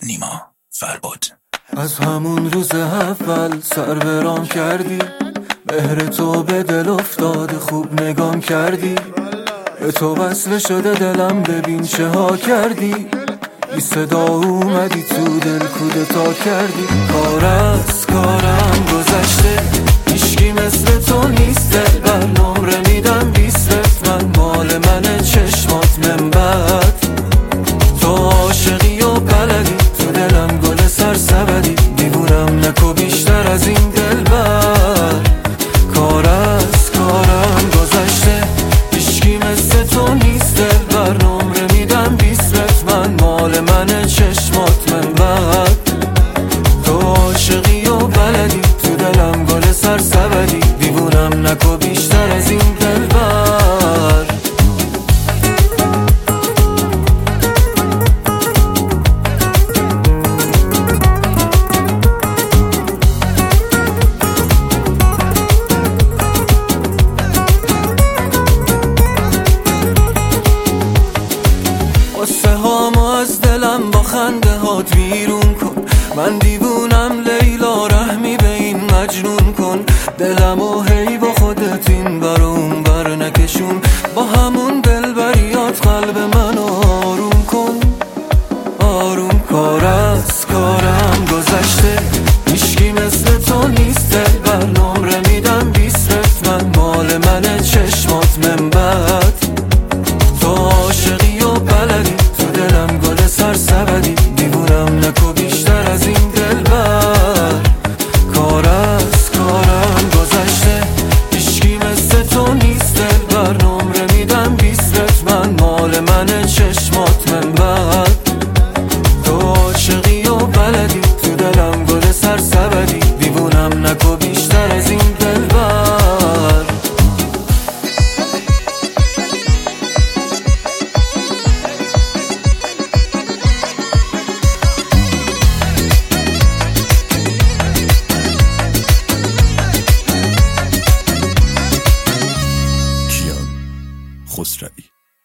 نیما فرباد. از همون روز اول سر برام کردی، مهر تو به دل افتاده خوب نگام کردی، به تو وصل شده دلم ببین چه ها کردی، بی صدا اومدی تو دل کودتا کردی. کار از کارم گذشته، هیچکی مثل تو نیست، دلبر نمره میدم 20 من مال منه چشمات من بعد، تو عاشقی و بلدی تو دلم گل سرسبدی، دیوونم نکو بیشتر از این دلبر. کار از کارم گذشته، هیچکی مثل تو نیست، دلبر نمره میدم 20 من مال منه چشمات من بعد، تو عاشقی و بلدی تو دلم گل سرسبدی، دیوونم نکو بیشتر از این دلبر. قصه هامو از دلم با خنده هات بیرون کن، من دیوونم لیلا رحمی به این مجنون کن، دلمو هی با خودت این بر اون بر نکشون، با همون دلبریات قلب منو آروم کن آروم. کار از کارم گذشته، هیچکی مثل تو نیست، دلبر نمره میدم 20 من مال منه چشمات من بعد، تو عاشقی و بلدی تو دلم گل سرسبدی، دیوونم نکو بیشتر از این دلبر. کار از کارم گذشته، هیچکی مثل تو نیست، دلبر نمره میدم 20 من مال منه چشمات من بعد، تو عاشقی و بلدی تو دلم